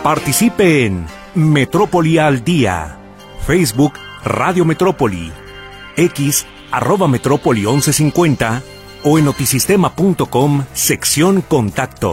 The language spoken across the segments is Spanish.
Participe en Metrópoli al Día. Facebook Radio Metrópoli, X @Metrópoli 1150 o en notisistema.com sección Contacto.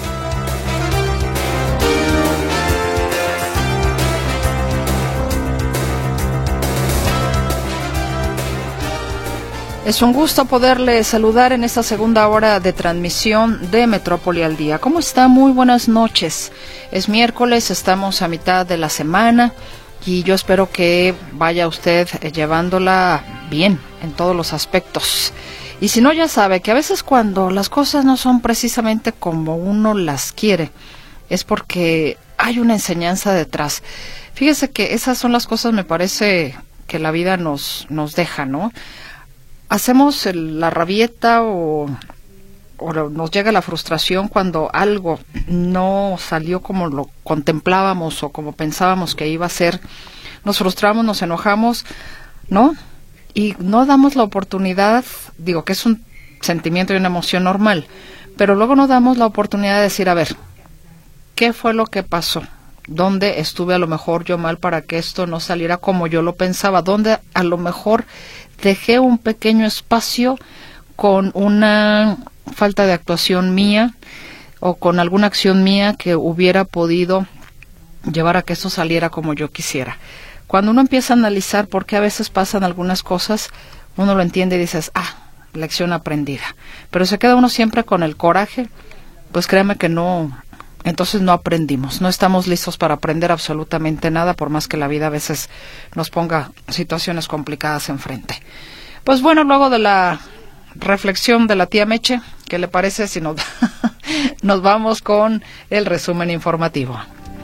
Es un gusto poderle saludar en esta segunda hora de transmisión de Metrópoli al Día. ¿Cómo está? Muy buenas noches. Es miércoles, estamos a mitad de la semana y yo espero que vaya usted llevándola bien en todos los aspectos. Y si no, ya sabe que a veces cuando las cosas no son precisamente como uno las quiere, es porque hay una enseñanza detrás. Fíjese que esas son las cosas, me parece, que la vida nos deja, ¿no? Hacemos la rabieta o nos llega la frustración cuando algo no salió como lo contemplábamos o como pensábamos que iba a ser. Nos frustramos, nos enojamos, ¿no? Y no damos la oportunidad, digo que es un sentimiento y una emoción normal, pero luego no damos la oportunidad de decir, a ver, ¿qué fue lo que pasó? ¿Dónde estuve a lo mejor yo mal para que esto no saliera como yo lo pensaba? ¿Dónde a lo mejor dejé un pequeño espacio con una falta de actuación mía o con alguna acción mía que hubiera podido llevar a que esto saliera como yo quisiera? Cuando uno empieza a analizar por qué a veces pasan algunas cosas, uno lo entiende y dices, lección aprendida. Pero se queda uno siempre con el coraje, pues créame que no, entonces no aprendimos, no estamos listos para aprender absolutamente nada, por más que la vida a veces nos ponga situaciones complicadas enfrente. Pues bueno, luego de la reflexión de la tía Meche, ¿qué le parece si nos vamos con el resumen informativo?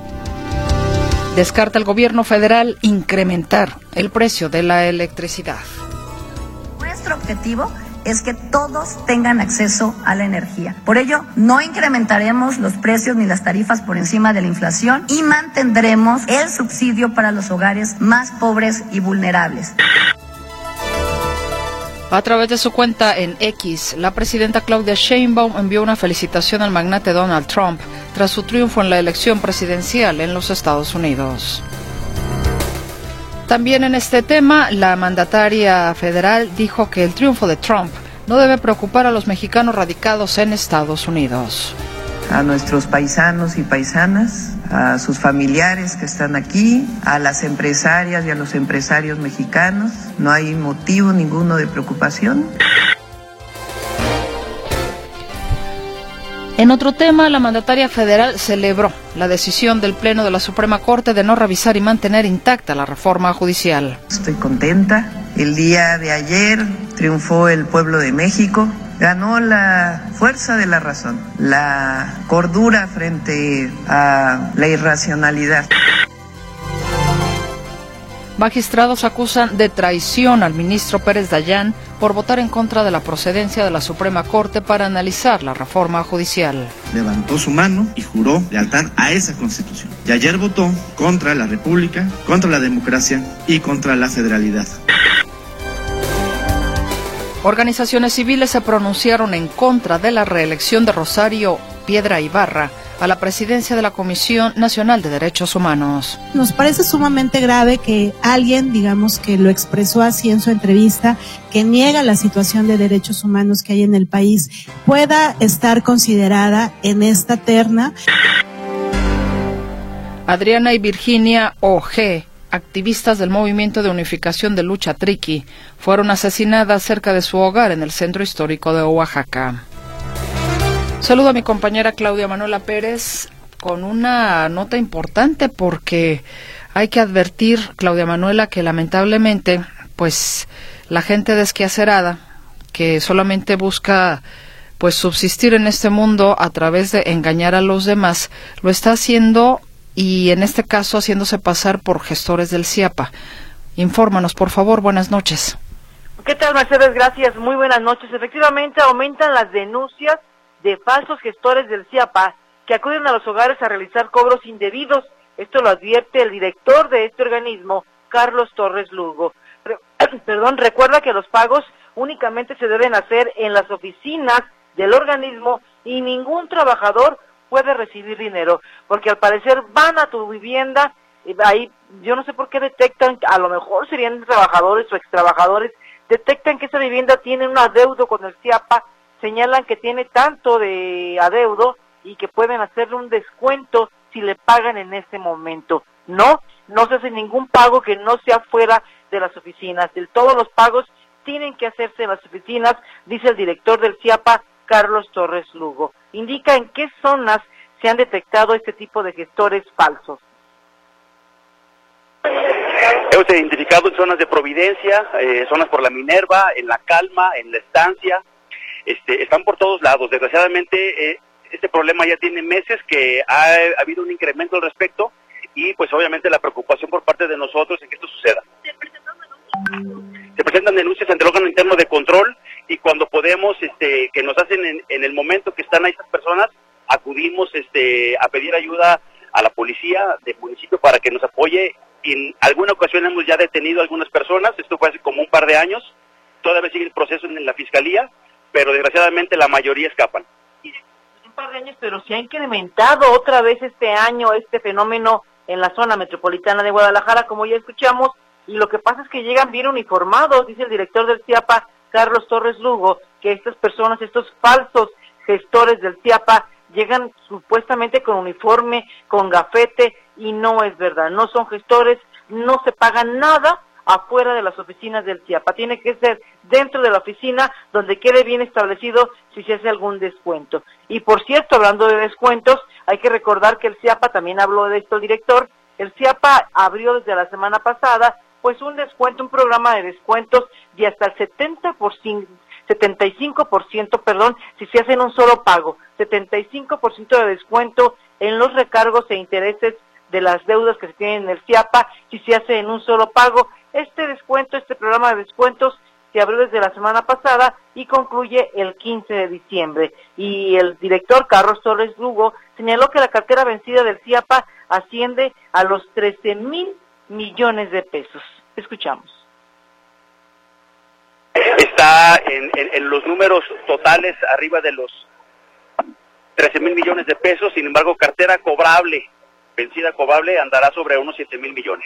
Descarta el gobierno federal incrementar el precio de la electricidad. Nuestro objetivo es que todos tengan acceso a la energía. Por ello, no incrementaremos los precios ni las tarifas por encima de la inflación y mantendremos el subsidio para los hogares más pobres y vulnerables. A través de su cuenta en X, la presidenta Claudia Sheinbaum envió una felicitación al magnate Donald Trump tras su triunfo en la elección presidencial en los Estados Unidos. También en este tema, la mandataria federal dijo que el triunfo de Trump no debe preocupar a los mexicanos radicados en Estados Unidos. A nuestros paisanos y paisanas, a sus familiares que están aquí, a las empresarias y a los empresarios mexicanos, no hay motivo ninguno de preocupación. En otro tema, la mandataria federal celebró la decisión del Pleno de la Suprema Corte de no revisar y mantener intacta la reforma judicial. Estoy contenta. El día de ayer triunfó el pueblo de México. Ganó la fuerza de la razón, la cordura frente a la irracionalidad. Magistrados acusan de traición al ministro Pérez Dayán por votar en contra de la procedencia de la Suprema Corte para analizar la reforma judicial. Levantó su mano y juró lealtad a esa Constitución. Y ayer votó contra la República, contra la democracia y contra la federalidad. Organizaciones civiles se pronunciaron en contra de la reelección de Rosario Piedra Ibarra a la presidencia de la Comisión Nacional de Derechos Humanos. Nos parece sumamente grave que alguien, digamos, que lo expresó así en su entrevista, que niega la situación de derechos humanos que hay en el país, pueda estar considerada en esta terna. Adriana y Virginia O.G., activistas del Movimiento de Unificación de Lucha Triqui, fueron asesinadas cerca de su hogar en el centro histórico de Oaxaca. Saludo a mi compañera Claudia Manuela Pérez con una nota importante porque hay que advertir, Claudia Manuela, que lamentablemente, pues, la gente desquacerada que solamente busca, pues, subsistir en este mundo a través de engañar a los demás, lo está haciendo y en este caso haciéndose pasar por gestores del CIAPA. Infórmanos, por favor, buenas noches. ¿Qué tal, Mercedes? Gracias, muy buenas noches. Efectivamente, aumentan las denuncias de falsos gestores del CIAPA que acuden a los hogares a realizar cobros indebidos. Esto lo advierte el director de este organismo, Carlos Torres Lugo. Recuerda que los pagos únicamente se deben hacer en las oficinas del organismo y ningún trabajador puede recibir dinero, porque al parecer van a tu vivienda, y ahí yo no sé por qué detectan, a lo mejor serían trabajadores o extrabajadores, detectan que esa vivienda tiene un adeudo con el CIAPA, señalan que tiene tanto de adeudo y que pueden hacerle un descuento si le pagan en ese momento. No se hace ningún pago que no sea fuera de las oficinas. Todos los pagos tienen que hacerse en las oficinas, dice el director del CIAPA, Carlos Torres Lugo. Indica en qué zonas se han detectado este tipo de gestores falsos. Hemos identificado en zonas de Providencia, zonas por la Minerva, en La Calma, en La Estancia, están por todos lados. Desgraciadamente, este problema ya tiene meses que ha habido un incremento al respecto y pues obviamente la preocupación por parte de nosotros en que esto suceda. Se presentan denuncias ante el órgano interno de control y cuando podemos, que nos hacen en el momento que están ahí estas personas, acudimos a pedir ayuda a la policía del municipio para que nos apoye. En alguna ocasión hemos ya detenido a algunas personas, esto fue hace como un par de años, todavía sigue el proceso en la fiscalía, pero desgraciadamente la mayoría escapan. Un par de años, pero se ha incrementado otra vez este año este fenómeno en la zona metropolitana de Guadalajara, como ya escuchamos, y lo que pasa es que llegan bien uniformados, dice el director del CIAPA, Carlos Torres Lugo, que estas personas, estos falsos gestores del CIAPA, llegan supuestamente con uniforme, con gafete, y no es verdad, no son gestores, no se paga nada afuera de las oficinas del CIAPA, tiene que ser dentro de la oficina donde quede bien establecido si se hace algún descuento. Y por cierto, hablando de descuentos, hay que recordar que el CIAPA, también habló de esto el director, el CIAPA abrió desde la semana pasada pues un descuento, un programa de descuentos de hasta el 75%, si se hace en un solo pago, 75% de descuento en los recargos e intereses de las deudas que se tienen en el CIAPA, si se hace en un solo pago. Este descuento, este programa de descuentos, se abrió desde la semana pasada y concluye el 15 de diciembre. Y el director Carlos Torres Lugo señaló que la cartera vencida del CIAPA asciende a los 13,000 millones de pesos. Escuchamos. Está en los números totales arriba de los 13,000 millones de pesos, sin embargo, cartera cobrable, vencida cobrable, andará sobre unos 7,000 millones.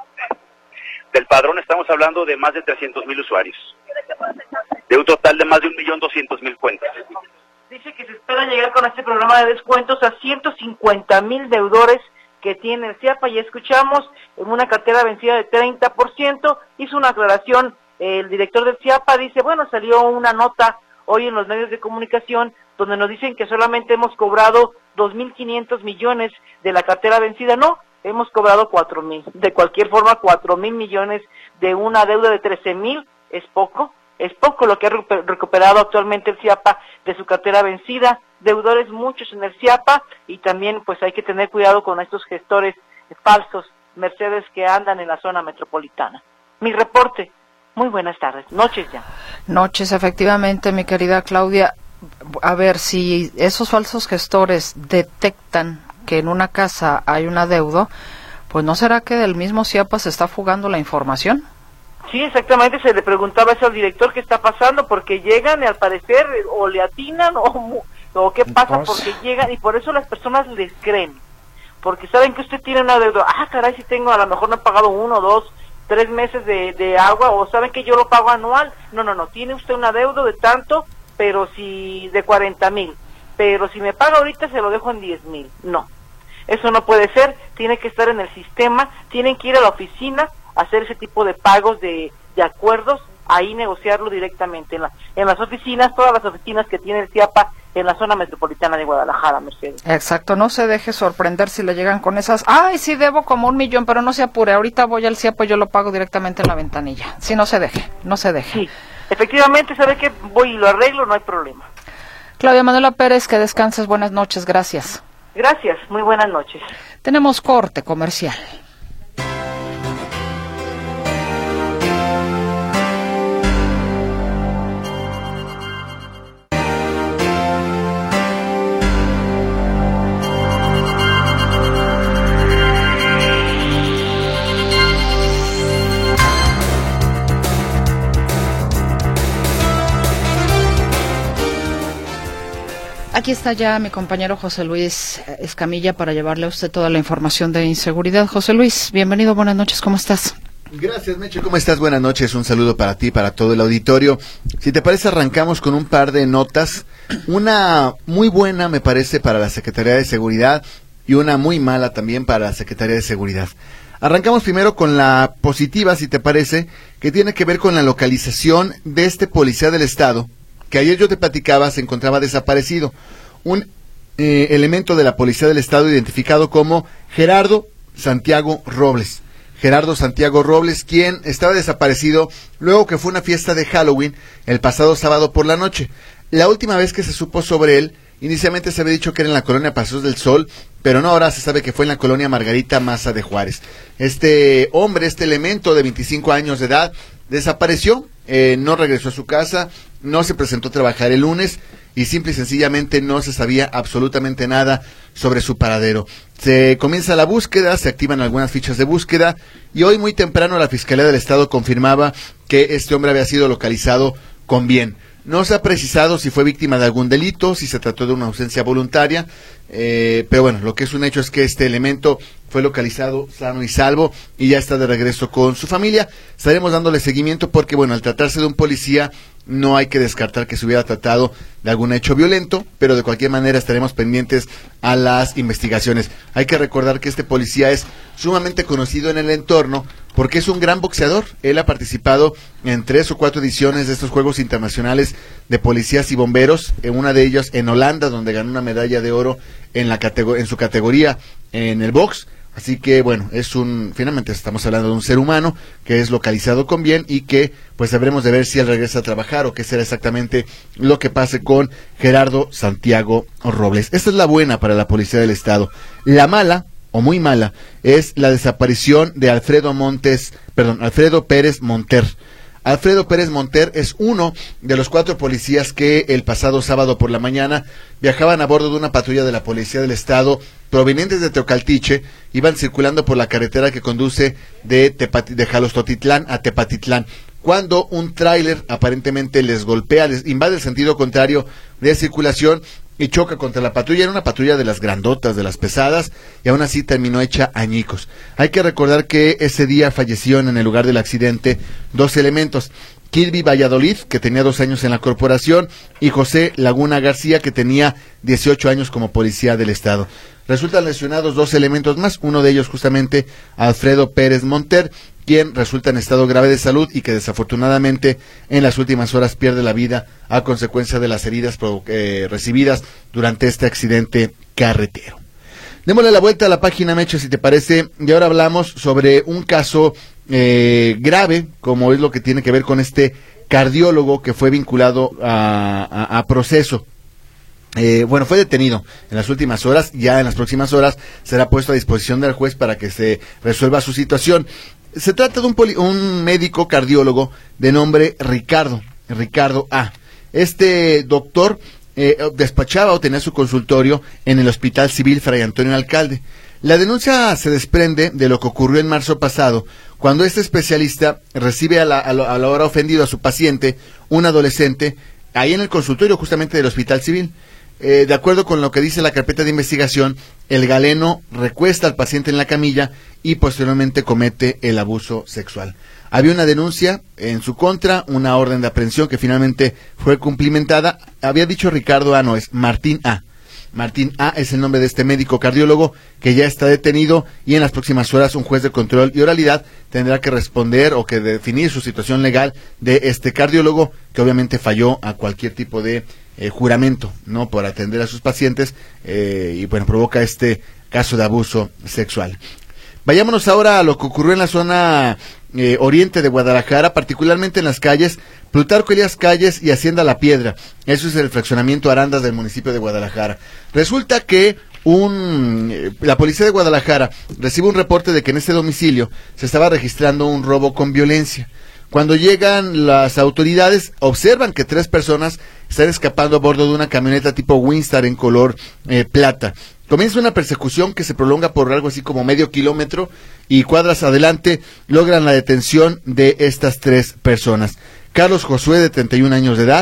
Del padrón estamos hablando de más de 300,000 usuarios, de un total de más de 1,200,000 cuentas. Dice que se espera llegar con este programa de descuentos a 150,000 deudores que tiene el CIAPA. Ya escuchamos, en una cartera vencida de 30%, hizo una aclaración el director del CIAPA, dice, bueno, salió una nota hoy en los medios de comunicación donde nos dicen que solamente hemos cobrado 2,500 millones de la cartera vencida. No, hemos cobrado 4,000. De cualquier forma, 4,000 millones de una deuda de 13,000 es poco lo que ha recuperado actualmente el CIAPA de su cartera vencida. Deudores muchos en el CIAPA y también pues hay que tener cuidado con estos gestores falsos, Mercedes, que andan en la zona metropolitana. Mi reporte. Muy buenas tardes, noches ya. Noches, efectivamente, mi querida Claudia. A ver, si esos falsos gestores detectan que en una casa hay un adeudo, pues ¿no será que del mismo CIAPA se está fugando la información? Sí, exactamente, se le preguntaba eso al director qué está pasando, porque llegan y al parecer o le atinan o qué pasa, porque llegan y por eso las personas les creen, porque saben que usted tiene una deuda. Ah, caray, si tengo, a lo mejor no he pagado 1, 2, 3 meses de agua, o saben que yo lo pago anual. No, tiene usted un adeudo de tanto, pero si de 40,000, pero si me paga ahorita se lo dejo en 10,000. No, eso no puede ser, tiene que estar en el sistema, tienen que ir a la oficina a hacer ese tipo de pagos de acuerdos, ahí negociarlo directamente en las oficinas, todas las oficinas que tiene el CIAPA en la zona metropolitana de Guadalajara, Mercedes. Exacto, no se deje sorprender si le llegan con esas, ay, sí debo como 1,000,000, pero no se apure, ahorita voy al CIAPA y yo lo pago directamente en la ventanilla. Sí, no se deje. Sí, efectivamente, sabe que voy y lo arreglo, no hay problema. Claudia Manuela Pérez, que descanses, buenas noches, gracias. Gracias, muy buenas noches. Tenemos corte comercial. Aquí está ya mi compañero José Luis Escamilla para llevarle a usted toda la información de inseguridad. José Luis, bienvenido, buenas noches, ¿cómo estás? Gracias, Meche, ¿cómo estás? Buenas noches, un saludo para ti, para todo el auditorio. Si te parece, arrancamos con un par de notas. Una muy buena, me parece, para la Secretaría de Seguridad y una muy mala también para la Secretaría de Seguridad. Arrancamos primero con la positiva, si te parece, que tiene que ver con la localización de este policía del Estado, que ayer yo te platicaba, se encontraba desaparecido. Un elemento de la Policía del Estado identificado como Gerardo Santiago Robles. Gerardo Santiago Robles, quien estaba desaparecido luego que fue una fiesta de Halloween el pasado sábado por la noche. La última vez que se supo sobre él, inicialmente se había dicho que era en la colonia Paseos del Sol, pero no, ahora se sabe que fue en la colonia Margarita Maza de Juárez. Este hombre, este elemento de 25 años de edad, desapareció, no regresó a su casa, no se presentó a trabajar el lunes y simple y sencillamente no se sabía absolutamente nada sobre su paradero. Se comienza la búsqueda, se activan algunas fichas de búsqueda y hoy muy temprano la Fiscalía del Estado confirmaba que este hombre había sido localizado con bien. No se ha precisado si fue víctima de algún delito, si se trató de una ausencia voluntaria, pero bueno, lo que es un hecho es que este elemento fue localizado sano y salvo y ya está de regreso con su familia. Estaremos dándole seguimiento porque, bueno, al tratarse de un policía, no hay que descartar que se hubiera tratado de algún hecho violento, pero de cualquier manera estaremos pendientes a las investigaciones. Hay que recordar que este policía es sumamente conocido en el entorno porque es un gran boxeador. Él ha participado en 3 o 4 ediciones de estos Juegos Internacionales de Policías y Bomberos, en una de ellas en Holanda, donde ganó una medalla de oro en su categoría en el box. Así que, bueno, finalmente estamos hablando de un ser humano que es localizado con bien y que, pues, habremos de ver si él regresa a trabajar o qué será exactamente lo que pase con Gerardo Santiago Robles. Esta es la buena para la Policía del Estado. La mala, o muy mala, es la desaparición de Alfredo Pérez Monter. Alfredo Pérez Monter es uno de los 4 policías que el pasado sábado por la mañana viajaban a bordo de una patrulla de la Policía del Estado provenientes de Teocaltiche, iban circulando por la carretera que conduce de Jalostotitlán a Tepatitlán, cuando un tráiler aparentemente les golpea, les invade el sentido contrario de circulación y choca contra la patrulla. Era una patrulla de las grandotas, de las pesadas, y aún así terminó hecha añicos. Hay que recordar que ese día fallecieron en el lugar del accidente 2 elementos: Kilby Valladolid, que tenía 2 años en la corporación, y José Laguna García, que tenía 18 años como policía del Estado. Resultan lesionados 2 elementos más, uno de ellos justamente Alfredo Pérez Monter, quien resulta en estado grave de salud y que desafortunadamente en las últimas horas pierde la vida a consecuencia de las heridas recibidas durante este accidente carretero. Démosle la vuelta a la página, Meche, si te parece, y ahora hablamos sobre un caso grave, como es lo que tiene que ver con este cardiólogo que fue vinculado a proceso. Fue detenido en las últimas horas, ya en las próximas horas será puesto a disposición del juez para que se resuelva su situación. Se trata de un médico cardiólogo de nombre Ricardo A. Este doctor despachaba o tenía su consultorio en el Hospital Civil Fray Antonio Alcalde. La denuncia se desprende de lo que ocurrió en marzo pasado, cuando este especialista recibe a la hora ofendido a su paciente, un adolescente, ahí en el consultorio justamente del Hospital Civil. De acuerdo con lo que dice la carpeta de investigación, el galeno recuesta al paciente en la camilla y posteriormente comete el abuso sexual. Había una denuncia en su contra, una orden de aprehensión que finalmente fue cumplimentada. Había dicho Ricardo A, no, es Martín A. Martín A es el nombre de este médico cardiólogo que ya está detenido y en las próximas horas un juez de control y oralidad tendrá que responder o que definir su situación legal de este cardiólogo, que obviamente falló a cualquier tipo de juramento, ¿no?, por atender a sus pacientes y bueno, provoca este caso de abuso sexual. Vayámonos ahora a lo que ocurrió en la zona oriente de Guadalajara, particularmente en las calles Plutarco Elías Calles y Hacienda La Piedra. Eso es el fraccionamiento Arandas del municipio de Guadalajara. Resulta que la policía de Guadalajara recibe un reporte de que en este domicilio se estaba registrando un robo con violencia. Cuando llegan las autoridades, observan que 3 personas están escapando a bordo de una camioneta tipo Winstar en color plata. Comienza una persecución que se prolonga por algo así como medio kilómetro y cuadras adelante logran la detención de estas 3 personas. Carlos Josué, de 31 años de edad,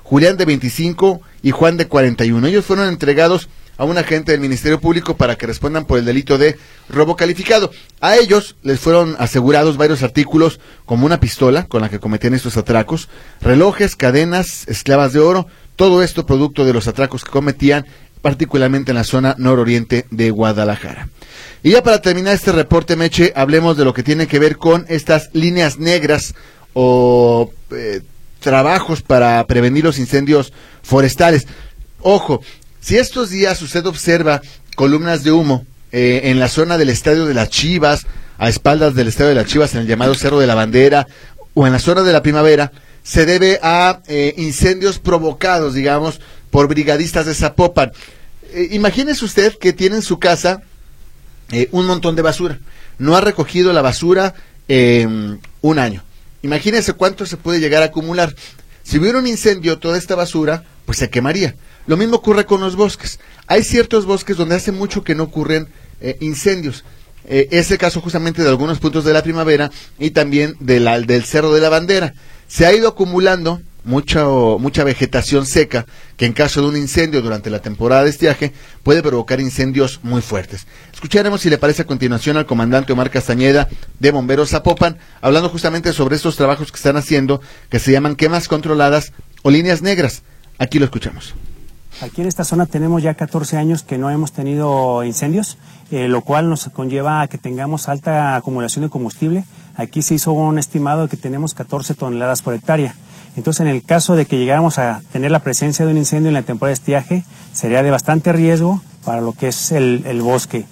Julián de 25 y Juan de 41. Ellos fueron entregados a un agente del Ministerio Público para que respondan por el delito de robo calificado. A ellos les fueron asegurados varios artículos, como una pistola con la que cometían estos atracos, relojes, cadenas, esclavas de oro, todo esto producto de los atracos que cometían, particularmente en la zona nororiente de Guadalajara. Y ya para terminar este reporte, Meche, hablemos de lo que tiene que ver con estas líneas negras o trabajos para prevenir los incendios forestales. Ojo, si estos días usted observa columnas de humo en la zona del Estadio de las Chivas, a espaldas del Estadio de las Chivas, en el llamado Cerro de la Bandera, o en la zona de la Primavera, se debe a incendios provocados, digamos, por brigadistas de Zapopan. Imagínese usted que tiene en su casa un montón de basura. No ha recogido la basura un año. Imagínese cuánto se puede llegar a acumular. Si hubiera un incendio, toda esta basura, pues se quemaría. Lo mismo ocurre con los bosques. Hay ciertos bosques donde hace mucho que no ocurren incendios. Es el caso justamente de algunos puntos de la Primavera y también del Cerro de la Bandera. Se ha ido acumulando mucha vegetación seca que en caso de un incendio durante la temporada de estiaje puede provocar incendios muy fuertes. Escucharemos, si le parece, a continuación al comandante Omar Castañeda de Bomberos Zapopan, hablando justamente sobre estos trabajos que están haciendo, que se llaman quemas controladas o líneas negras. Aquí lo escuchamos. Aquí en esta zona tenemos ya 14 años que no hemos tenido incendios, lo cual nos conlleva a que tengamos alta acumulación de combustible. Aquí se hizo un estimado de que tenemos 14 toneladas por hectárea. Entonces, en el caso de que llegáramos a tener la presencia de un incendio en la temporada de estiaje, sería de bastante riesgo para lo que es el bosque.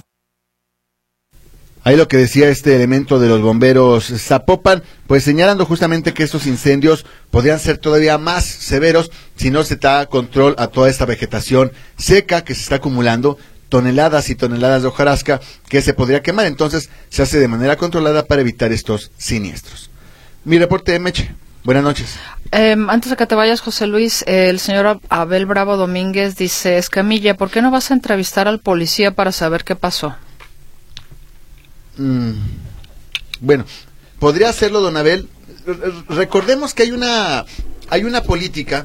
Ahí lo que decía este elemento de los bomberos Zapopan, pues señalando justamente que estos incendios podrían ser todavía más severos si no se da control a toda esta vegetación seca que se está acumulando, toneladas y toneladas de hojarasca que se podría quemar. Entonces se hace de manera controlada para evitar estos siniestros. Mi reporte de Meche. Buenas noches. Antes de que te vayas, José Luis, el señor Abel Bravo Domínguez dice: Escamilla, ¿por qué no vas a entrevistar al policía para saber qué pasó? Bueno, podría hacerlo, don Abel. Recordemos que hay una política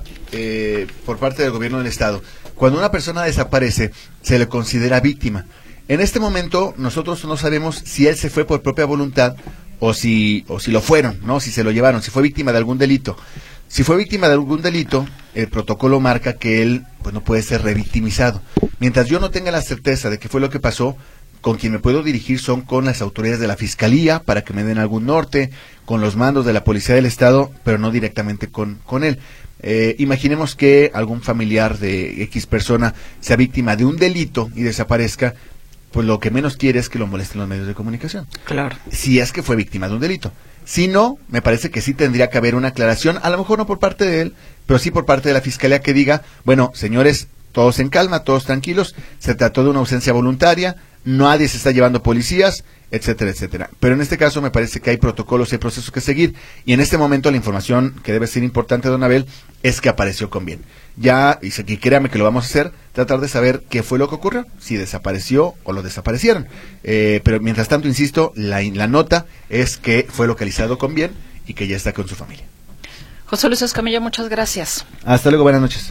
por parte del gobierno del estado. Cuando una persona desaparece, se le considera víctima. En este momento, nosotros no sabemos si él se fue por propia voluntad o si lo fueron, ¿no? Si se lo llevaron, si fue víctima de algún delito. Si fue víctima de algún delito, el protocolo marca que él pues no puede ser revictimizado. Mientras yo no tenga la certeza de qué fue lo que pasó, con quien me puedo dirigir son con las autoridades de la Fiscalía para que me den algún norte, con los mandos de la Policía del Estado, pero no directamente con él. Imaginemos que algún familiar de X persona sea víctima de un delito y desaparezca, pues lo que menos quiere es que lo molesten los medios de comunicación. Claro. Si es que fue víctima de un delito. Si no, me parece que sí tendría que haber una aclaración, a lo mejor no por parte de él, pero sí por parte de la Fiscalía, que diga, bueno, señores, todos en calma, todos tranquilos, se trató de una ausencia voluntaria, nadie se está llevando policías, etcétera, etcétera. Pero en este caso me parece que hay protocolos y procesos que seguir, y en este momento la información que debe ser importante, don Abel, es que apareció con bien. Ya, y créame que lo vamos a hacer, tratar de saber qué fue lo que ocurrió, si desapareció o lo desaparecieron. Pero mientras tanto, insisto, la nota es que fue localizado con bien y que ya está con su familia. José Luis Escamilla, muchas gracias. Hasta luego, buenas noches.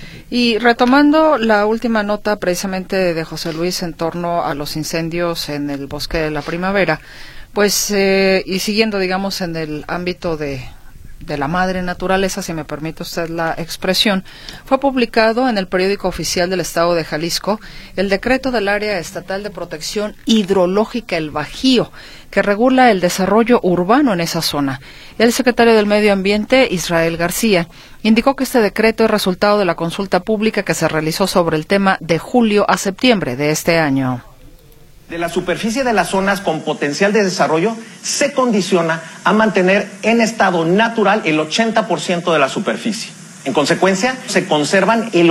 Y retomando la última nota precisamente de José Luis en torno a los incendios en el Bosque de la Primavera, pues y siguiendo, digamos, en el ámbito de la madre naturaleza, si me permite usted la expresión, fue publicado en el periódico oficial del Estado de Jalisco el decreto del Área Estatal de Protección Hidrológica El Bajío, que regula el desarrollo urbano en esa zona. El secretario del Medio Ambiente, Israel García, indicó que este decreto es resultado de la consulta pública que se realizó sobre el tema de julio a septiembre de este año. De la superficie de las zonas con potencial de desarrollo se condiciona a mantener en estado natural el 80% de la superficie. En consecuencia, se conservan el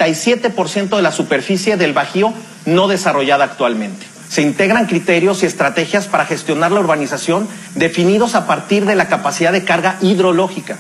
87% de la superficie del Bajío no desarrollada actualmente. Se integran criterios y estrategias para gestionar la urbanización definidos a partir de la capacidad de carga hidrológica.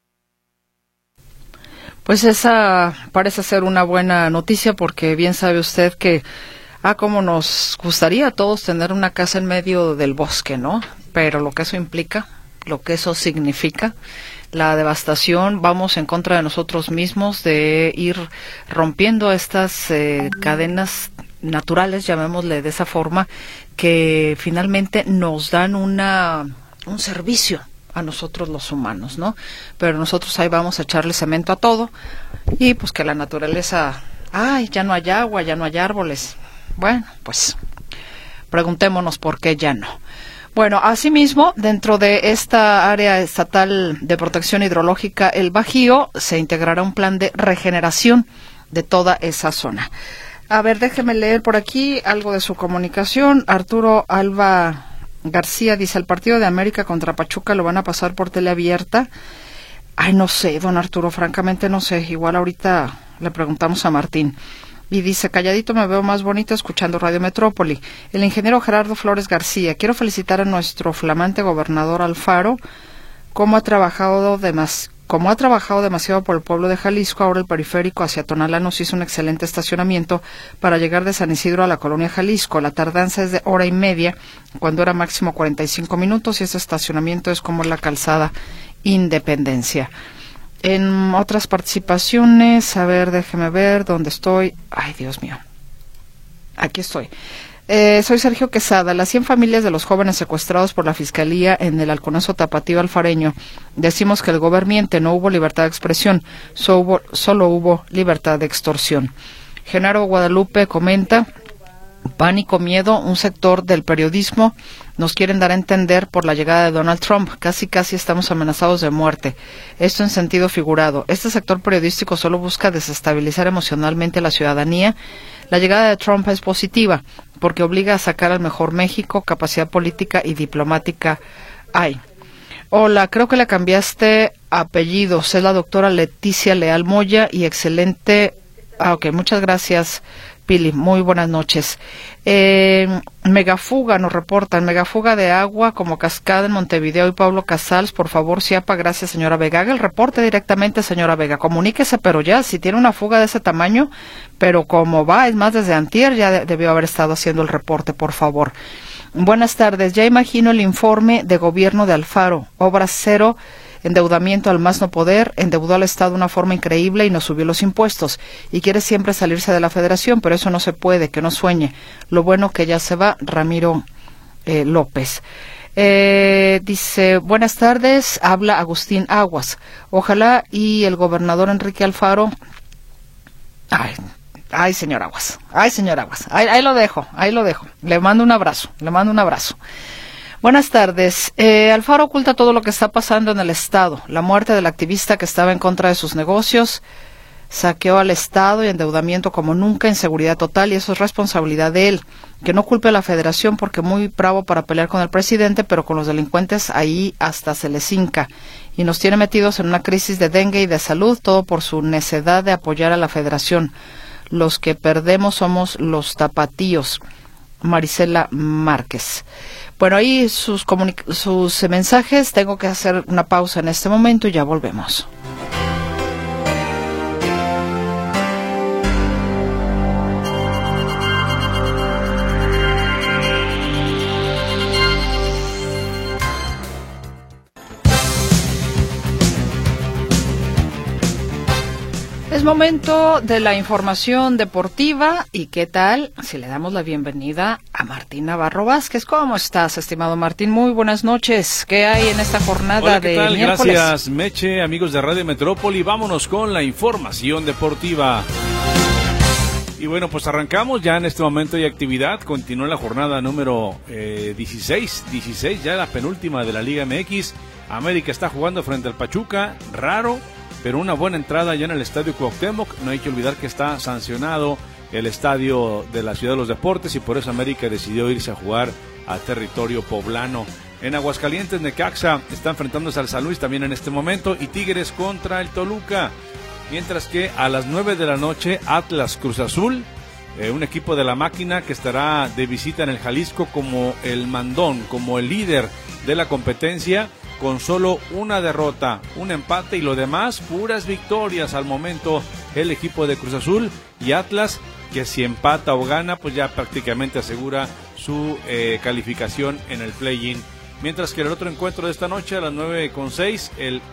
Pues esa parece ser una buena noticia, porque bien sabe usted que como nos gustaría a todos tener una casa en medio del bosque, ¿no? Pero lo que eso implica, lo que eso significa, la devastación, vamos en contra de nosotros mismos, de ir rompiendo estas cadenas naturales, llamémosle de esa forma, que finalmente nos dan un servicio a nosotros los humanos, ¿no? Pero nosotros ahí vamos a echarle cemento a todo y pues que la naturaleza, ya no hay agua, ya no hay árboles. Bueno, pues preguntémonos por qué ya no. Bueno, asimismo, dentro de esta área estatal de protección hidrológica, el Bajío, se integrará un plan de regeneración de toda esa zona. A ver, déjeme leer por aquí algo de su comunicación. Arturo Alba García dice, el partido de América contra Pachuca lo van a pasar por tele abierta. Ay, no sé, don Arturo, francamente no sé. Igual ahorita le preguntamos a Martín. Y dice, calladito me veo más bonito escuchando Radio Metrópoli. El ingeniero Gerardo Flores García, quiero felicitar a nuestro flamante gobernador Alfaro, como ha trabajado demasiado por el pueblo de Jalisco. Ahora el periférico hacia Tonalá nos hizo un excelente estacionamiento para llegar de San Isidro a la colonia Jalisco. La tardanza es de 1:30, cuando era máximo 45 minutos, y ese estacionamiento es como la calzada Independencia. En otras participaciones, a ver, déjeme ver dónde estoy. Ay, Dios mío. Aquí estoy. Soy Sergio Quesada. Las 100 familias de los jóvenes secuestrados por la Fiscalía en el Halconazo Tapatío Alfareño. Decimos que el gobierno miente, no hubo libertad de expresión, solo hubo libertad de extorsión. Genaro Guadalupe comenta, pánico, miedo, un sector del periodismo nos quieren dar a entender por la llegada de Donald Trump. Casi estamos amenazados de muerte. Esto en sentido figurado. Este sector periodístico solo busca desestabilizar emocionalmente a la ciudadanía. La llegada de Trump es positiva porque obliga a sacar al mejor México, capacidad política y diplomática hay. Hola, creo que le cambiaste apellidos. Es la doctora Leticia Leal Moya y excelente. Ok, muchas gracias, Pili. Muy buenas noches. Megafuga nos reportan, megafuga de agua como cascada en Montevideo y Pablo Casals, por favor, Ciapa, gracias señora Vega. Haga el reporte directamente, señora Vega, comuníquese, pero ya, si tiene una fuga de ese tamaño, pero como va, es más, desde antier ya debió haber estado haciendo el reporte, por favor. Buenas tardes, ya imagino el informe de gobierno de Alfaro, obra cero, endeudamiento al más no poder, endeudó al Estado de una forma increíble y nos subió los impuestos. Y quiere siempre salirse de la Federación, pero eso no se puede, que no sueñe. Lo bueno que ya se va, Ramiro López. Dice, buenas tardes, habla Agustín Aguas. Ojalá y el gobernador Enrique Alfaro... Ay, señor Aguas. Ahí lo dejo. Le mando un abrazo. Buenas tardes. Alfaro oculta todo lo que está pasando en el Estado. La muerte del activista que estaba en contra de sus negocios, saqueó al Estado y endeudamiento como nunca, inseguridad total, y eso es responsabilidad de él. Que no culpe a la Federación porque muy bravo para pelear con el presidente, pero con los delincuentes ahí hasta se les hinca. Y nos tiene metidos en una crisis de dengue y de salud, todo por su necedad de apoyar a la Federación. Los que perdemos somos los tapatíos. Marisela Márquez. Bueno, ahí sus mensajes. Tengo que hacer una pausa en este momento y ya volvemos. Es momento de la información deportiva. ¿Y qué tal si le damos la bienvenida a Martín Navarro Vázquez? ¿Cómo estás, estimado Martín? Muy buenas noches. ¿Qué hay en esta jornada Hola, ¿qué tal? miércoles? Gracias, Meche, amigos de Radio Metrópoli. Vámonos con la información deportiva. Y bueno, pues arrancamos. Ya en este momento hay actividad. Continúa la jornada número 16, ya la penúltima de la Liga MX. América está jugando frente al Pachuca. Raro, pero una buena entrada ya en el Estadio Cuauhtémoc. No hay que olvidar que está sancionado el estadio de la Ciudad de los Deportes y por eso América decidió irse a jugar a territorio poblano. En Aguascalientes, Necaxa está enfrentándose al San Luis también en este momento, y Tigres contra el Toluca. Mientras que a las 9 de la noche, Atlas Cruz Azul, un equipo de la máquina que estará de visita en el Jalisco como el mandón, como el líder de la competencia, con solo una derrota, un empate y lo demás puras victorias al momento el equipo de Cruz Azul, y Atlas, que si empata o gana pues ya prácticamente asegura su calificación en el play-in. Mientras que el otro encuentro de esta noche a las 9:06, el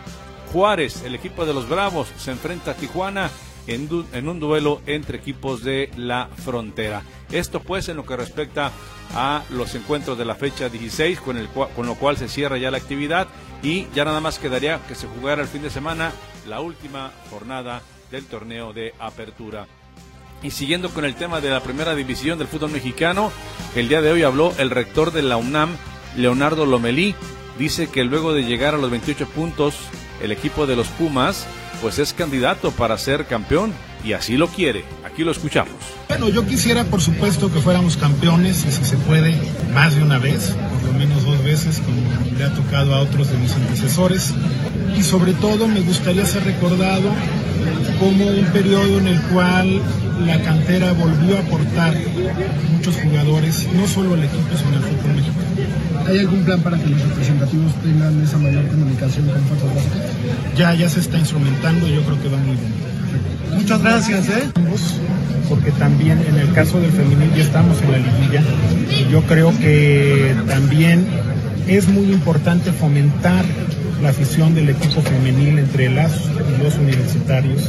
Juárez, el equipo de los Bravos, se enfrenta a Tijuana en un duelo entre equipos de la frontera. Esto pues en lo que respecta a los encuentros de la fecha 16, con lo cual se cierra ya la actividad y ya nada más quedaría que se jugara el fin de semana la última jornada del torneo de apertura. Y siguiendo con el tema de la primera división del fútbol mexicano, el día de hoy habló el rector de la UNAM, Leonardo Lomelí. Dice que luego de llegar a los 28 puntos, el equipo de los Pumas pues es candidato para ser campeón y así lo quiere. Aquí lo escuchamos. Bueno, yo quisiera por supuesto que fuéramos campeones y si se puede más de una vez, por lo menos 2 veces como le ha tocado a otros de mis antecesores, y sobre todo me gustaría ser recordado como un periodo en el cual la cantera volvió a aportar muchos jugadores, no solo al equipo sino al fútbol mexicano. ¿Hay algún plan para que los representativos tengan esa mayor comunicación con fuerzas básicas? Ya se está instrumentando y yo creo que va muy bien. Muchas gracias, porque también en el caso del femenil ya estamos en la liguilla. Yo creo que también es muy importante fomentar la afición del equipo femenil entre las y los universitarios.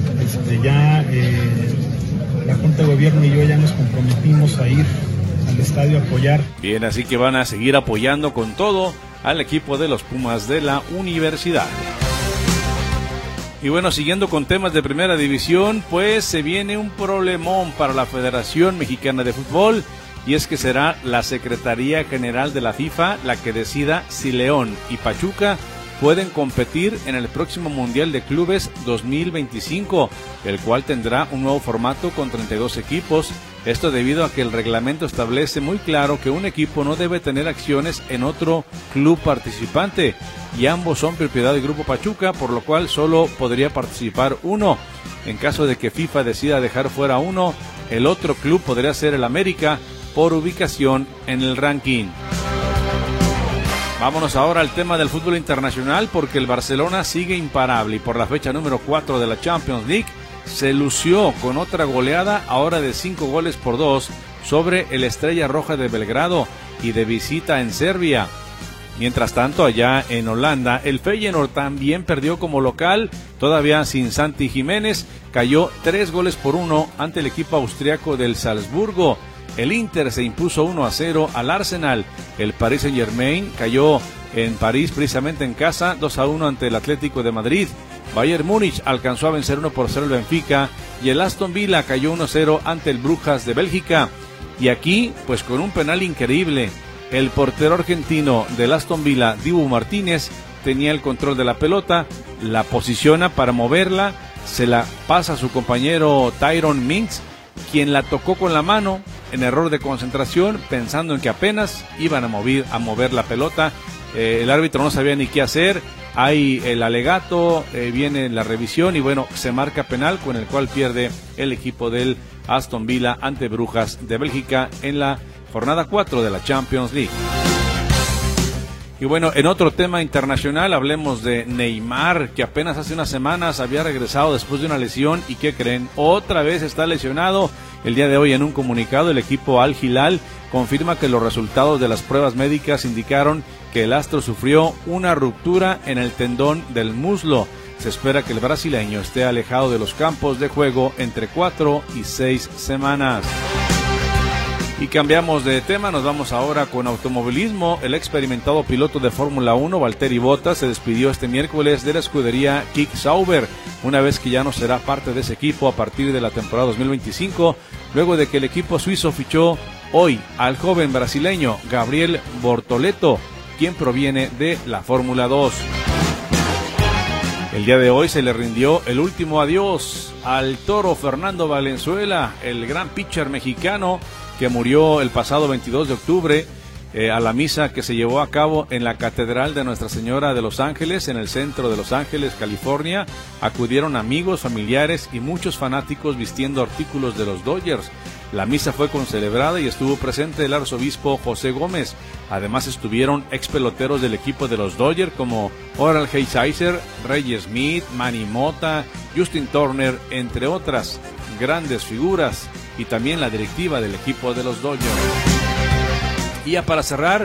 La Junta de Gobierno y yo ya nos comprometimos a ir al estadio a apoyar. Bien, así que van a seguir apoyando con todo al equipo de los Pumas de la universidad. Y bueno, siguiendo con temas de primera división, pues se viene un problemón para la Federación Mexicana de Fútbol, y es que será la Secretaría General de la FIFA la que decida si León y Pachuca pueden competir en el próximo Mundial de Clubes 2025, el cual tendrá un nuevo formato con 32 equipos. Esto debido a que el reglamento establece muy claro que un equipo no debe tener acciones en otro club participante, y ambos son propiedad del Grupo Pachuca, por lo cual solo podría participar uno. En caso de que FIFA decida dejar fuera uno, el otro club podría ser el América por ubicación en el ranking. Vámonos ahora al tema del fútbol internacional, porque el Barcelona sigue imparable y por la fecha número 4 de la Champions League se lució con otra goleada, ahora de 5-2 sobre el Estrella Roja de Belgrado y de visita en Serbia. Mientras tanto, allá en Holanda, el Feyenoord también perdió como local, todavía sin Santi Jiménez, cayó 3-1 ante el equipo austriaco del Salzburgo. El Inter se impuso 1-0 al Arsenal. El Paris Saint-Germain cayó en París, precisamente en casa, 2-1 ante el Atlético de Madrid. Bayern Múnich alcanzó a vencer 1-0 al Benfica y el Aston Villa cayó 1-0 ante el Brujas de Bélgica. Y aquí, pues con un penal increíble, el portero argentino del Aston Villa, Dibu Martínez, tenía el control de la pelota, la posiciona para moverla, se la pasa a su compañero Tyrone Mings, quien la tocó con la mano en error de concentración, pensando en que apenas iban a mover la pelota. El árbitro no sabía ni qué hacer. Hay el alegato, viene la revisión y bueno, se marca penal, con el cual pierde el equipo del Aston Villa ante Brujas de Bélgica en la jornada 4 de la Champions League. Y bueno, en otro tema internacional, hablemos de Neymar, que apenas hace unas semanas había regresado después de una lesión y ¿qué creen? Otra vez está lesionado. El día de hoy, en un comunicado, el equipo Al Hilal confirma que los resultados de las pruebas médicas indicaron que el astro sufrió una ruptura en el tendón del muslo. Se espera que el brasileño esté alejado de los campos de juego entre 4 y 6 semanas. Y cambiamos de tema, nos vamos ahora con automovilismo. El experimentado piloto de Fórmula 1, Valtteri Bottas, se despidió este miércoles de la escudería Kick Sauber, una vez que ya no será parte de ese equipo a partir de la temporada 2025, luego de que el equipo suizo fichó hoy al joven brasileño Gabriel Bortoleto, quien proviene de la Fórmula 2. El día de hoy se le rindió el último adiós al toro Fernando Valenzuela, el gran pitcher mexicano que murió el pasado 22 de octubre a la misa que se llevó a cabo en la Catedral de Nuestra Señora de Los Ángeles, en el centro de Los Ángeles, California. Acudieron amigos, familiares y muchos fanáticos vistiendo artículos de los Dodgers. La misa fue concelebrada y estuvo presente el arzobispo José Gómez. Además estuvieron ex peloteros del equipo de los Dodgers como Oral Heiseiser, Reggie Smith, Manny Mota, Justin Turner, entre otras grandes figuras, y también la directiva del equipo de los Dodgers. Y ya para cerrar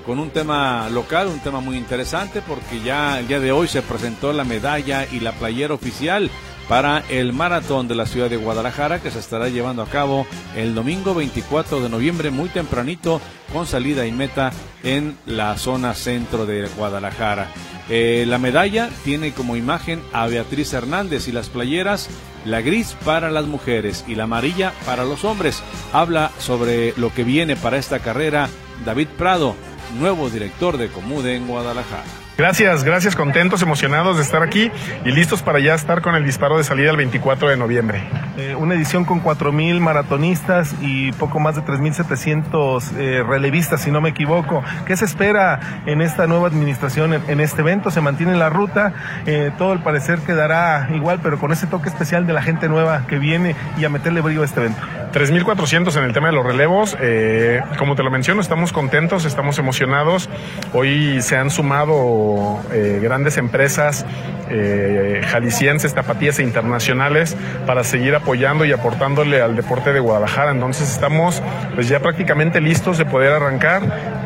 con un tema local, un tema muy interesante, porque ya el día de hoy se presentó la medalla y la playera oficial para el maratón de la ciudad de Guadalajara, que se estará llevando a cabo el domingo 24 de noviembre, muy tempranito, con salida y meta en la zona centro de Guadalajara. La medalla tiene como imagen a Beatriz Hernández y las playeras, la gris para las mujeres y la amarilla para los hombres. Habla sobre lo que viene para esta carrera David Prado, nuevo director de Comude en Guadalajara. Gracias, contentos, emocionados de estar aquí y listos para ya estar con el disparo de salida el 24 de noviembre. Una edición con 4,000 maratonistas y poco más de 3,700 relevistas, si no me equivoco. ¿Qué se espera en esta nueva administración en este evento? Se mantiene la ruta, todo al parecer quedará igual, pero con ese toque especial de la gente nueva que viene y a meterle brillo a este evento. 3,400 en el tema de los relevos. Como te lo menciono, estamos contentos, estamos emocionados. Hoy se han sumado grandes empresas jaliscienses, tapatías e internacionales para seguir apoyando y aportándole al deporte de Guadalajara. Entonces estamos pues ya prácticamente listos de poder arrancar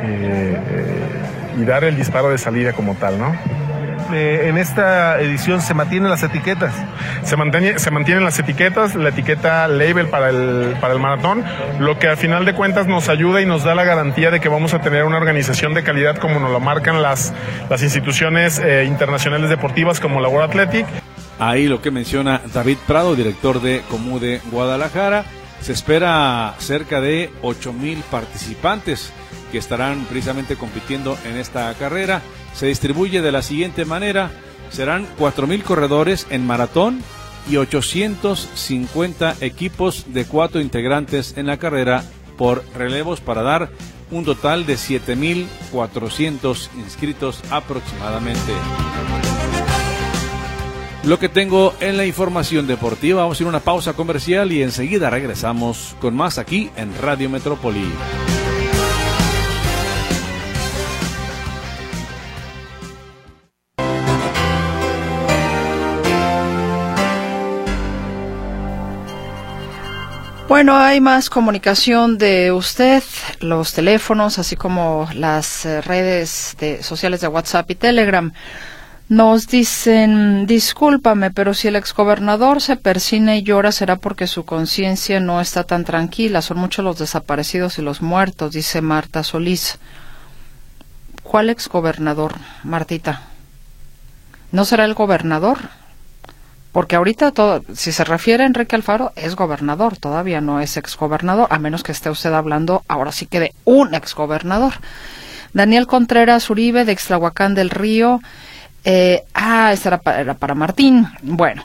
y dar el disparo de salida como tal, ¿no? En esta edición se mantienen las etiquetas. Se mantienen las etiquetas, la etiqueta label para el maratón, lo que al final de cuentas nos ayuda y nos da la garantía de que vamos a tener una organización de calidad como nos lo marcan las instituciones internacionales deportivas como la World Athletic. Ahí lo que menciona David Prado, director de Comude Guadalajara. Se espera cerca de 8,000 participantes que estarán precisamente compitiendo en esta carrera. Se distribuye de la siguiente manera: serán 4,000 corredores en maratón y 850 equipos de 4 integrantes en la carrera por relevos, para dar un total de 7,400 inscritos aproximadamente. Lo que tengo en la información deportiva. Vamos a ir a una pausa comercial y enseguida regresamos con más aquí en Radio Metrópoli. Bueno, hay más comunicación de usted, los teléfonos, así como las redes sociales de WhatsApp y Telegram. Nos dicen: discúlpame, pero si el exgobernador se persina y llora, será porque su conciencia no está tan tranquila. Son muchos los desaparecidos y los muertos, dice Marta Solís. ¿Cuál exgobernador, Martita? ¿No será el gobernador? Porque ahorita, si se refiere a Enrique Alfaro, es gobernador, todavía no es exgobernador, a menos que esté usted hablando ahora sí que de un exgobernador. Daniel Contreras Uribe, de Ixtlahuacán del Río. Esta era para Martín. Bueno.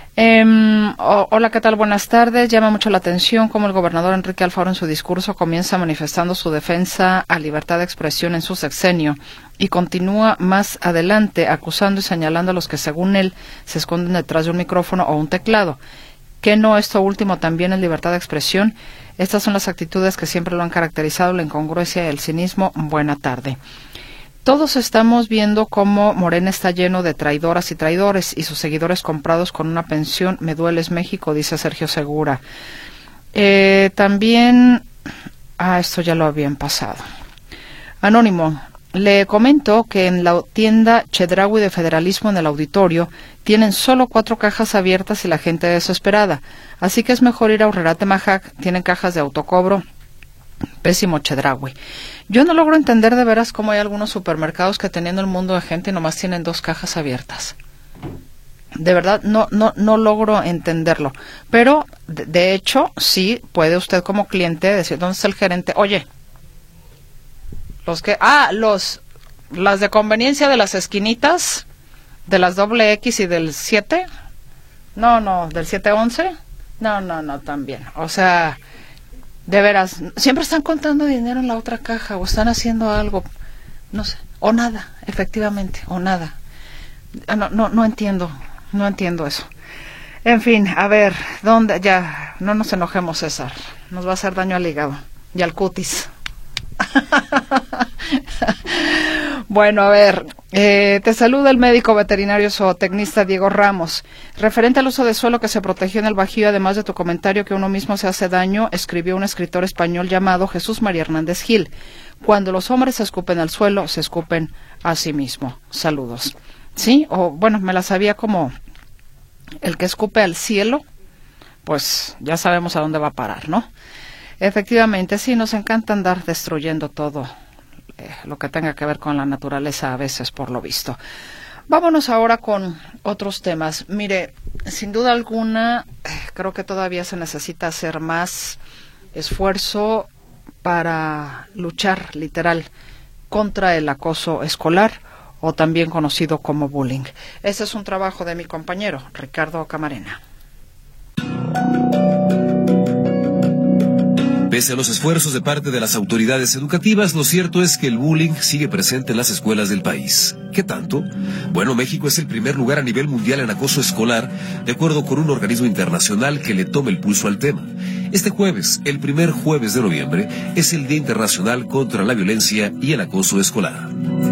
Hola, ¿qué tal? Buenas tardes. Llama mucho la atención cómo el gobernador Enrique Alfaro en su discurso comienza manifestando su defensa a libertad de expresión en su sexenio y continúa más adelante acusando y señalando a los que, según él, se esconden detrás de un micrófono o un teclado. ¿Qué no esto último también es libertad de expresión? Estas son las actitudes que siempre lo han caracterizado, la incongruencia y el cinismo. Buena tarde. Todos estamos viendo cómo Morena está lleno de traidoras y traidores y sus seguidores comprados con una pensión. Me dueles, México, dice Sergio Segura. También... esto ya lo habían pasado. Anónimo, le comento que en la tienda Chedraui de Federalismo en el auditorio tienen solo 4 cajas abiertas y la gente desesperada. Así que es mejor ir a Aurrera Temajac, tienen cajas de autocobro. Pésimo Chedraui. Yo no logro entender de veras cómo hay algunos supermercados que, teniendo el mundo de gente, nomás tienen 2 cajas abiertas. De verdad, no logro entenderlo. Pero, de hecho, sí puede usted como cliente decir: ¿dónde está el gerente? Oye, las de conveniencia de las esquinitas, de las XX y del 7. No, del 711. No, también. O sea... De veras, siempre están contando dinero en la otra caja o están haciendo algo, no sé, o nada, efectivamente, o nada. No entiendo eso. En fin, a ver, ¿dónde? Ya, no nos enojemos, César, nos va a hacer daño al hígado y al cutis. Bueno, a ver, te saluda el médico veterinario zootecnista Diego Ramos. Referente al uso de suelo que se protegió en el Bajío, además de tu comentario que uno mismo se hace daño, escribió un escritor español llamado Jesús María Hernández Gil. Cuando los hombres se escupen al suelo, se escupen a sí mismo. Saludos. Sí, o bueno, me la sabía como el que escupe al cielo, pues ya sabemos a dónde va a parar, ¿no? Efectivamente, sí, nos encanta andar destruyendo todo lo que tenga que ver con la naturaleza a veces, por lo visto. Vámonos ahora con otros temas. Mire, sin duda alguna, creo que todavía se necesita hacer más esfuerzo para luchar, literal, contra el acoso escolar, o también conocido como bullying. Este es un trabajo de mi compañero, Ricardo Camarena. Pese a los esfuerzos de parte de las autoridades educativas, lo cierto es que el bullying sigue presente en las escuelas del país. ¿Qué tanto? Bueno, México es el primer lugar a nivel mundial en acoso escolar, de acuerdo con un organismo internacional que le toma el pulso al tema. Este jueves, el primer jueves de noviembre, es el Día Internacional contra la Violencia y el Acoso Escolar.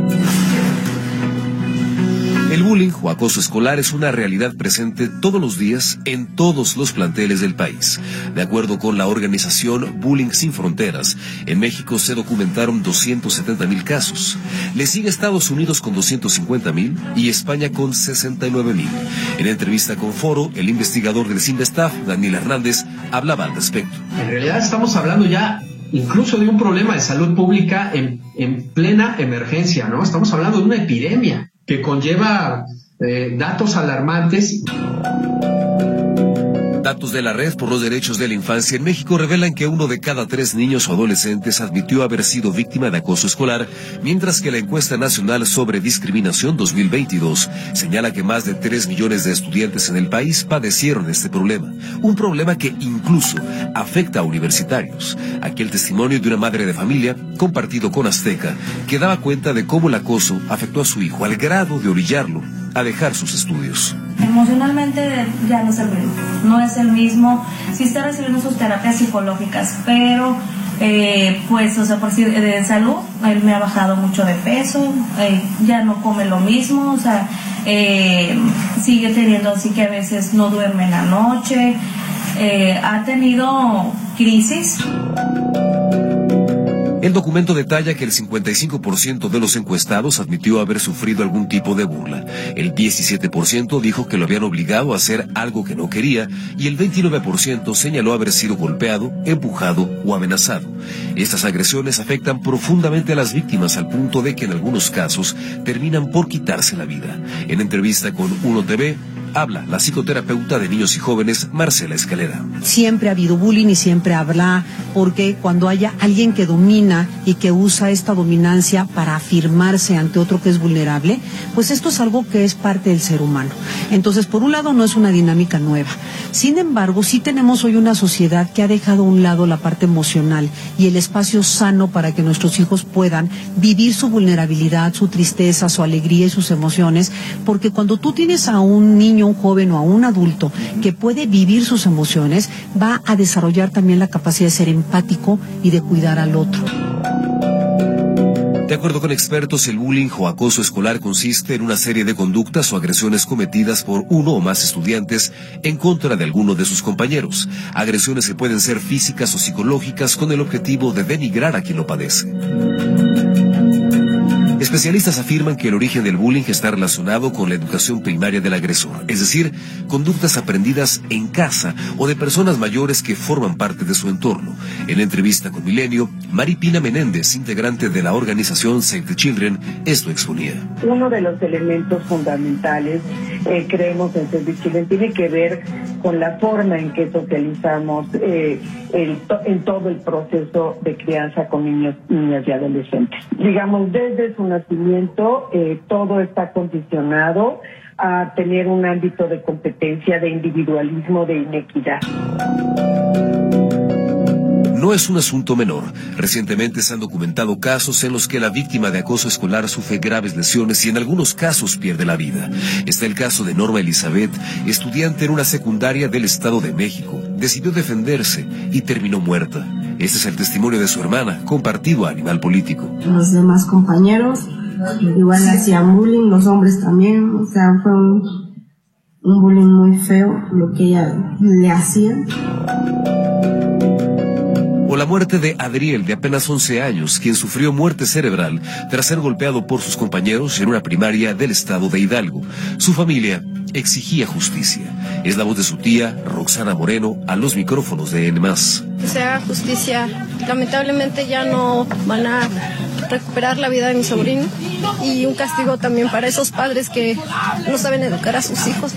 El bullying o acoso escolar es una realidad presente todos los días en todos los planteles del país. De acuerdo con la organización Bullying Sin Fronteras, en México se documentaron 270,000 casos. Le sigue Estados Unidos con 250,000 y España con 69,000. En entrevista con Foro, el investigador del CINVESTAF, Daniel Hernández, hablaba al respecto. En realidad estamos hablando ya incluso de un problema de salud pública en plena emergencia, ¿no? Estamos hablando de una epidemia que conlleva datos alarmantes. Datos de la Red por los Derechos de la Infancia en México revelan que 1 de cada 3 niños o adolescentes admitió haber sido víctima de acoso escolar, mientras que la encuesta nacional sobre discriminación 2022 señala que más de 3 millones de estudiantes en el país padecieron este problema, un problema que incluso afecta a universitarios. Aquí el testimonio de una madre de familia, compartido con Azteca, que daba cuenta de cómo el acoso afectó a su hijo al grado de orillarlo a dejar sus estudios. Emocionalmente ya no es el mismo, no es el mismo, sí está recibiendo sus terapias psicológicas, pero pues, o sea, por si de salud, él me ha bajado mucho de peso, ya no come lo mismo, o sea, sigue teniendo así que a veces no duerme en la noche, ha tenido crisis. El documento detalla que el 55% de los encuestados admitió haber sufrido algún tipo de burla. El 17% dijo que lo habían obligado a hacer algo que no quería y el 29% señaló haber sido golpeado, empujado o amenazado. Estas agresiones afectan profundamente a las víctimas al punto de que en algunos casos terminan por quitarse la vida. En entrevista con Uno TV, habla la psicoterapeuta de niños y jóvenes, Marcela Escalera. Siempre ha habido bullying y siempre habrá, porque cuando haya alguien que domina y que usa esta dominancia para afirmarse ante otro que es vulnerable, pues esto es algo que es parte del ser humano. Entonces, por un lado, no es una dinámica nueva. Sin embargo, sí tenemos hoy una sociedad que ha dejado a un lado la parte emocional y el espacio sano para que nuestros hijos puedan vivir su vulnerabilidad, su tristeza, su alegría y sus emociones, porque cuando tú tienes a un niño, un joven o a un adulto que puede vivir sus emociones, va a desarrollar también la capacidad de ser empático y de cuidar al otro. De acuerdo con expertos, el bullying o acoso escolar consiste en una serie de conductas o agresiones cometidas por uno o más estudiantes en contra de alguno de sus compañeros. Agresiones que pueden ser físicas o psicológicas con el objetivo de denigrar a quien lo padece. Especialistas afirman que el origen del bullying está relacionado con la educación primaria del agresor, es decir, conductas aprendidas en casa o de personas mayores que forman parte de su entorno. En entrevista con Milenio, Mari Pina Menéndez, integrante de la organización Save the Children, esto exponía. Uno de los elementos fundamentales, creemos en Save the Children, tiene que ver con la forma en que socializamos en todo el proceso de crianza con niños, niñas y adolescentes. Digamos, desde su nacimiento, todo está condicionado a tener un ámbito de competencia, de individualismo, de inequidad. No es un asunto menor. Recientemente se han documentado casos en los que la víctima de acoso escolar sufre graves lesiones y en algunos casos pierde la vida. Está el caso de Norma Elizabeth, estudiante en una secundaria del Estado de México. Decidió defenderse y terminó muerta. Este es el testimonio de su hermana, compartido a nivel político. Los demás compañeros igual hacían bullying, los hombres también, o sea, fue un bullying muy feo lo que ella le hacía. O la muerte de Adriel, de apenas 11 años, quien sufrió muerte cerebral tras ser golpeado por sus compañeros en una primaria del estado de Hidalgo. Su familia exigía justicia. Es la voz de su tía, Roxana Moreno, a los micrófonos de N+. Que se haga justicia. Lamentablemente ya no van a recuperar la vida de mi sobrino, y un castigo también para esos padres que no saben educar a sus hijos.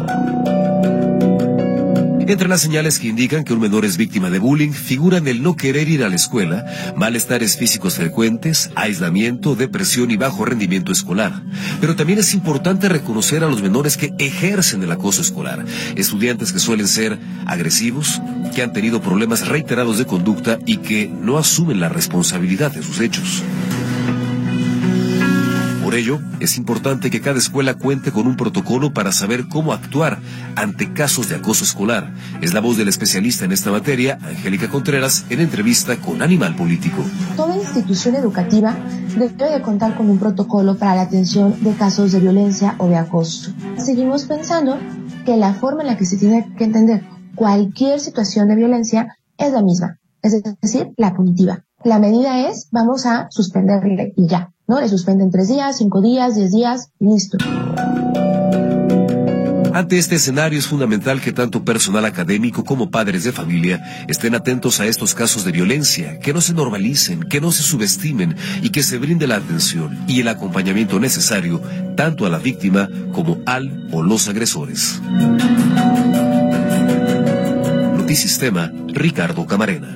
Entre las señales que indican que un menor es víctima de bullying figuran el no querer ir a la escuela, malestares físicos frecuentes, aislamiento, depresión y bajo rendimiento escolar. Pero también es importante reconocer a los menores que ejercen el acoso escolar, estudiantes que suelen ser agresivos, que han tenido problemas reiterados de conducta y que no asumen la responsabilidad de sus hechos. Por ello, es importante que cada escuela cuente con un protocolo para saber cómo actuar ante casos de acoso escolar. Es la voz del especialista en esta materia, Angélica Contreras, en entrevista con Animal Político. Toda institución educativa debe de contar con un protocolo para la atención de casos de violencia o de acoso. Seguimos pensando que la forma en la que se tiene que entender cualquier situación de violencia es la misma, es decir, la punitiva. La medida es, vamos a suspenderle y ya, ¿no? Le suspenden 3 días, 5 días, 10 días, y listo. Ante este escenario es fundamental que tanto personal académico como padres de familia estén atentos a estos casos de violencia, que no se normalicen, que no se subestimen y que se brinde la atención y el acompañamiento necesario tanto a la víctima como al o los agresores. Notisistema, Ricardo Camarena.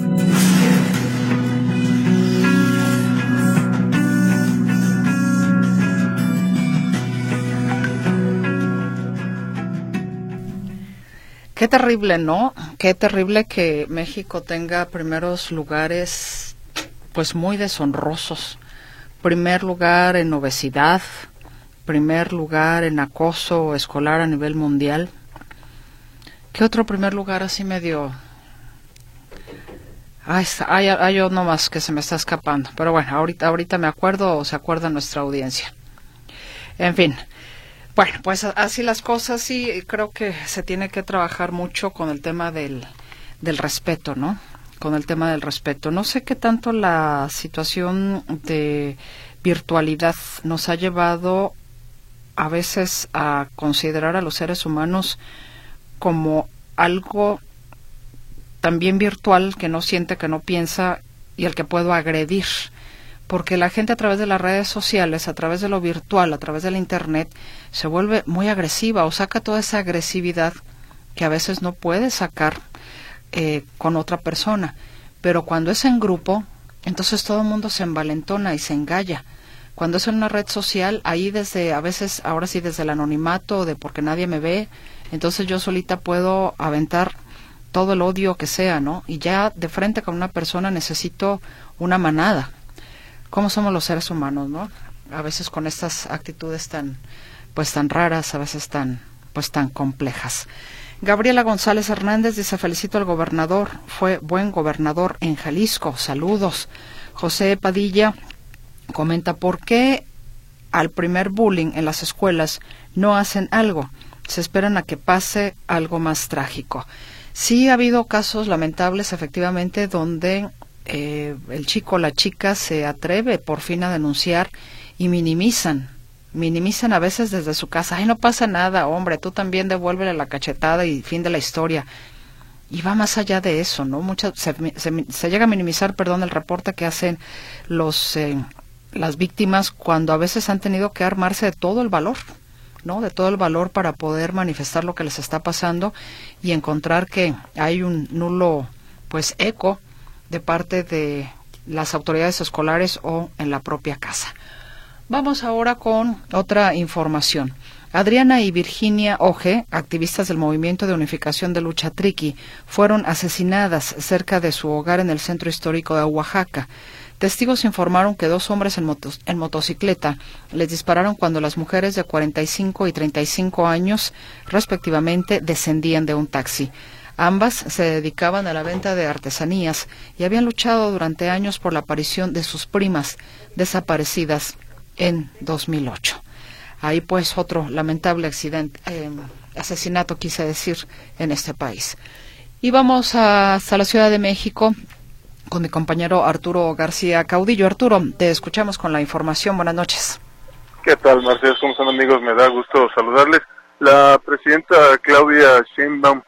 Qué terrible, ¿no? Qué terrible que México tenga primeros lugares, pues muy deshonrosos. Primer lugar en obesidad, primer lugar en acoso escolar a nivel mundial. ¿Qué otro primer lugar así medio? Hay uno más que se me está escapando. Pero bueno, ahorita me acuerdo o se acuerda nuestra audiencia. En fin. Bueno, pues así las cosas, y creo que se tiene que trabajar mucho con el tema del respeto, ¿no? Con el tema del respeto. No sé qué tanto la situación de virtualidad nos ha llevado a veces a considerar a los seres humanos como algo también virtual, que no siente, que no piensa y al que puedo agredir. Porque la gente a través de las redes sociales, a través de lo virtual, a través del Internet, se vuelve muy agresiva o saca toda esa agresividad que a veces no puede sacar con otra persona. Pero cuando es en grupo, entonces todo el mundo se envalentona y se engalla. Cuando es en una red social, ahí desde, a veces, ahora sí desde el anonimato, de porque nadie me ve, entonces yo solita puedo aventar todo el odio que sea, ¿no? Y ya de frente con una persona necesito una manada. ¿Cómo somos los seres humanos, no? A veces con estas actitudes tan raras, a veces tan complejas. Gabriela González Hernández dice: felicito al gobernador, fue buen gobernador en Jalisco, saludos. José Padilla comenta: ¿por qué al primer bullying en las escuelas no hacen algo? Se esperan a que pase algo más trágico. Sí ha habido casos lamentables, efectivamente, donde el chico o la chica se atreve por fin a denunciar y minimizan a veces desde su casa. Ay, no pasa nada, hombre, tú también devuélvele la cachetada y fin de la historia. Y va más allá de eso, ¿no? Se llega a minimizar, el reporte que hacen las víctimas cuando a veces han tenido que armarse de todo el valor, ¿no? De todo el valor para poder manifestar lo que les está pasando y encontrar que hay un nulo, eco de parte de las autoridades escolares o en la propia casa. Vamos ahora con otra información. Adriana y Virginia Oje, activistas del Movimiento de Unificación de Lucha Triqui, fueron asesinadas cerca de su hogar en el centro histórico de Oaxaca. Testigos informaron que 2 hombres en motocicleta les dispararon cuando las mujeres de 45 y 35 años, respectivamente, descendían de un taxi. Ambas se dedicaban a la venta de artesanías y habían luchado durante años por la aparición de sus primas desaparecidas en 2008. Ahí pues otro lamentable asesinato, quise decir, en este país. Y vamos hasta la Ciudad de México con mi compañero Arturo García Caudillo. Arturo, te escuchamos con la información. Buenas noches. ¿Qué tal, Mercedes? ¿Cómo están, amigos? Me da gusto saludarles. La presidenta Claudia Sheinbaum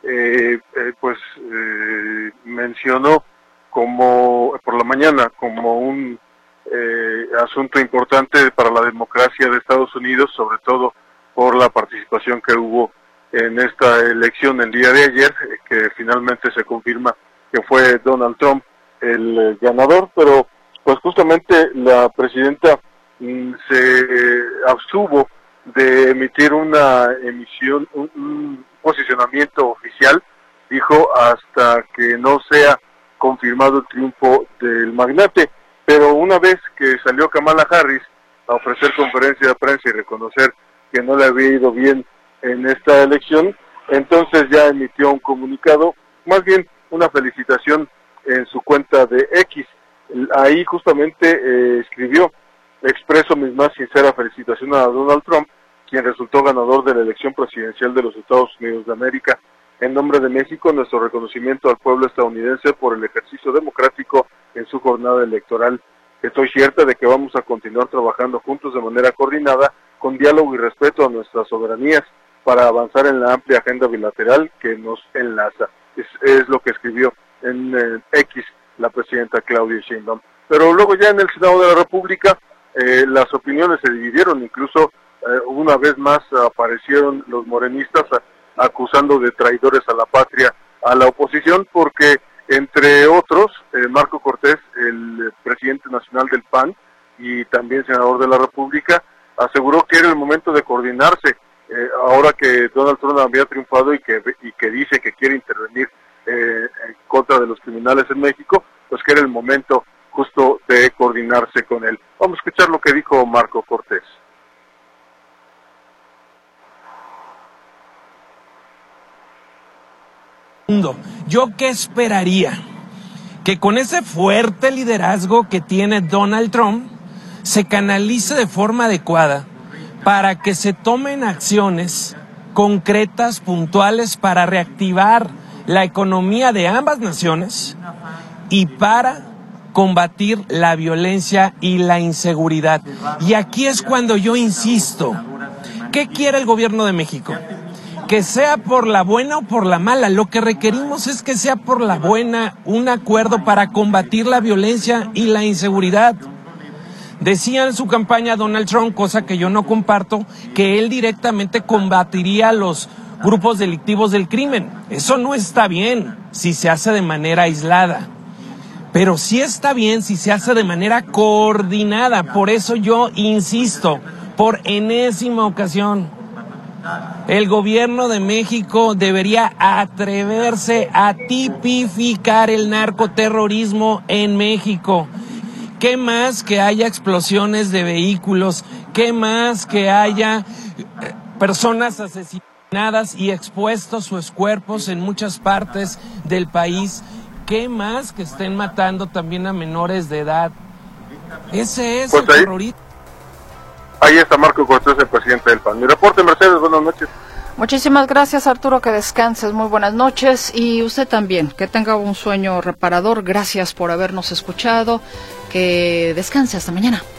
mencionó como por la mañana como un asunto importante para la democracia de Estados Unidos, sobre todo por la participación que hubo en esta elección el día de ayer, que finalmente se confirma que fue Donald Trump el ganador, pero pues justamente la presidenta se abstuvo de emitir un posicionamiento oficial, dijo, hasta que no sea confirmado el triunfo del magnate. Pero una vez que salió Kamala Harris a ofrecer conferencia de prensa y reconocer que no le había ido bien en esta elección, entonces ya emitió un comunicado, más bien una felicitación en su cuenta de X. Ahí justamente escribió: expreso mi más sincera felicitación a Donald Trump, quien resultó ganador de la elección presidencial de los Estados Unidos de América. En nombre de México, nuestro reconocimiento al pueblo estadounidense por el ejercicio democrático en su jornada electoral. Estoy cierta de que vamos a continuar trabajando juntos de manera coordinada, con diálogo y respeto a nuestras soberanías, para avanzar en la amplia agenda bilateral que nos enlaza. Es lo que escribió en X la presidenta Claudia Sheinbaum. Pero luego ya en el Senado de la República las opiniones se dividieron, incluso una vez más aparecieron los morenistas acusando de traidores a la patria a la oposición, porque entre otros Marco Cortés, el presidente nacional del PAN y también senador de la República, aseguró que era el momento de coordinarse ahora que Donald Trump había triunfado y que dice que quiere intervenir en contra de los criminales en México, pues que era el momento justo de coordinarse con él. Vamos a escuchar lo que dijo Marco Cortés. ¿Yo qué esperaría? Que con ese fuerte liderazgo que tiene Donald Trump se canalice de forma adecuada para que se tomen acciones concretas, puntuales, para reactivar la economía de ambas naciones y para combatir la violencia y la inseguridad. Y aquí es cuando yo insisto, ¿qué quiere el gobierno de México? Que sea por la buena o por la mala. Lo que requerimos es que sea por la buena un acuerdo para combatir la violencia y la inseguridad. Decía en su campaña Donald Trump, cosa que yo no comparto, que él directamente combatiría a los grupos delictivos del crimen. Eso no está bien si se hace de manera aislada, pero sí está bien si se hace de manera coordinada. Por eso yo insisto, por enésima ocasión, el gobierno de México debería atreverse a tipificar el narcoterrorismo en México. ¿Qué más que haya explosiones de vehículos? ¿Qué más que haya personas asesinadas y expuestos sus cuerpos en muchas partes del país? ¿Qué más que estén matando también a menores de edad? Ese es pues el terrorismo. Ahí está Marco Cortés, el presidente del PAN. Mi reporte, Mercedes, buenas noches. Muchísimas gracias, Arturo, que descanses, muy buenas noches, y usted también, que tenga un sueño reparador. Gracias por habernos escuchado, que descanse, hasta mañana.